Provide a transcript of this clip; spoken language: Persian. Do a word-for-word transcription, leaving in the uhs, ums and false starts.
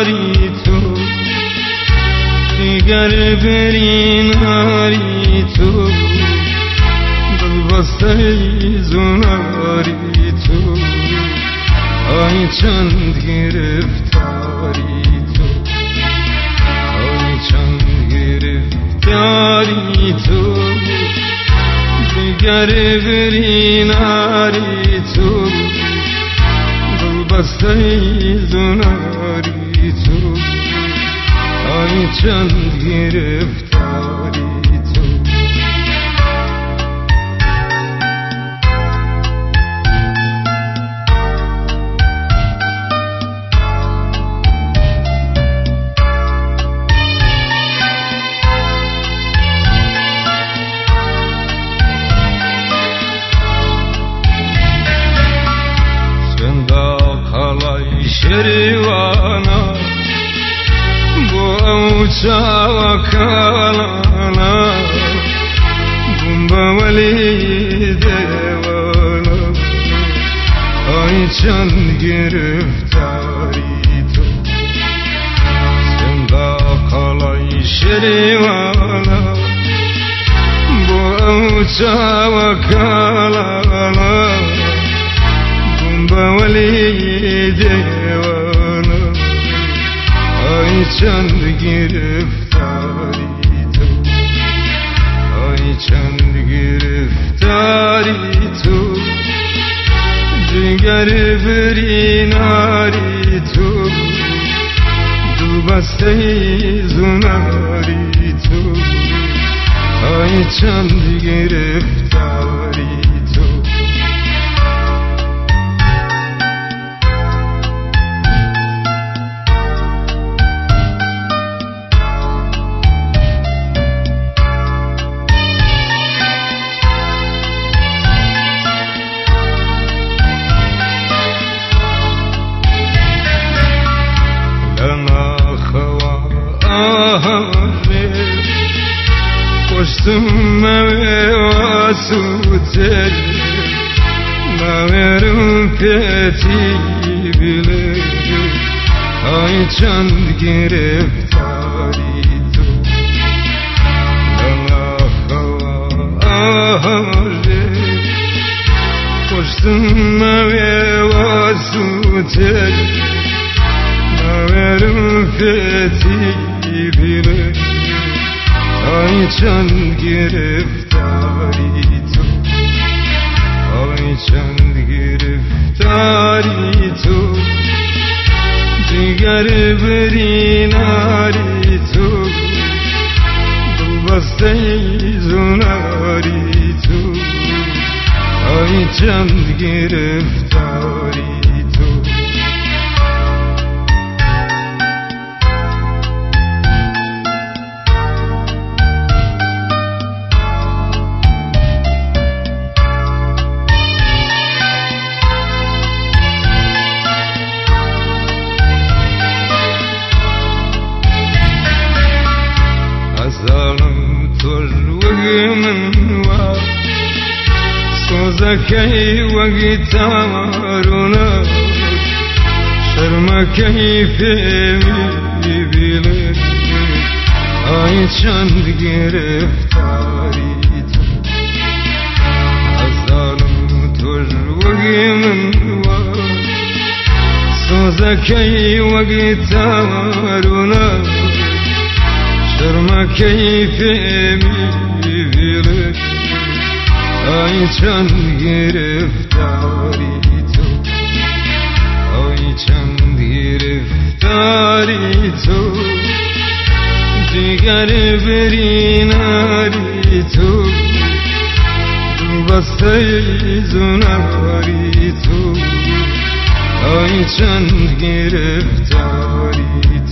ناری تو، دیگر بری ناری تو، دل بسته زناری تو، آی چند گرفتاری تو، آی چند گرفتاری تو، دیگر بری ناری تو، دل بسته زناری تو، آی چند گرفتاری تو. Şerivana bu uçağa kalana Bumba vali devana Ay çan gireftari tu Senda kalay şerivana bu uçağa kalana Bumba vali devana Ay çand gireftari tu, ay çand gireftari tu, diger beri nari tu, dil baste zunari tu, ay çand gireftari tu. Koştum mevasutler Naverim fethi bilir Ay çand gireftari tu Lana hava ahare Koştum mevasutler Naverim fethi bilir Ay çand gireftari tu, ay çand gireftari tu, diger beri nari tu, dil baste zunari tu, ay çand gireftari tu. سوزكي وقتارنا شرمكي فيمي بيلي آي چند گرفتاری تو ازالم تروگی من وار سوزكي وقتارنا شرمكي فيمي بيلي Ay çand gireftari tu, ay çand gireftari tu, diger beri nari tu, dil baste zunari tu, ay çand gireftari